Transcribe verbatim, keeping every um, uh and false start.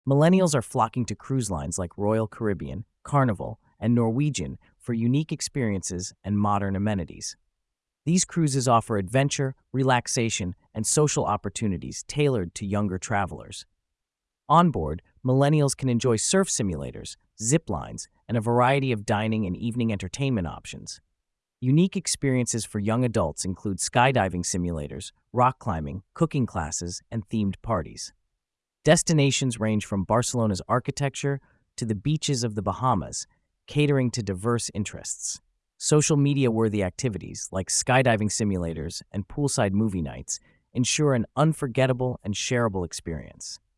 Millennials are flocking to cruise lines like Royal Caribbean, Carnival, and Norwegian for unique experiences and modern amenities. These cruises offer adventure, relaxation, and social opportunities tailored to younger travelers. On board, millennials can enjoy surf simulators, zip lines, and a variety of dining and evening entertainment options. Unique experiences for young adults include skydiving simulators, rock climbing, cooking classes, and themed parties. Destinations range from Barcelona's architecture to the beaches of the Bahamas, catering to diverse interests. Social media-worthy activities like skydiving simulators and poolside movie nights ensure an unforgettable and shareable experience.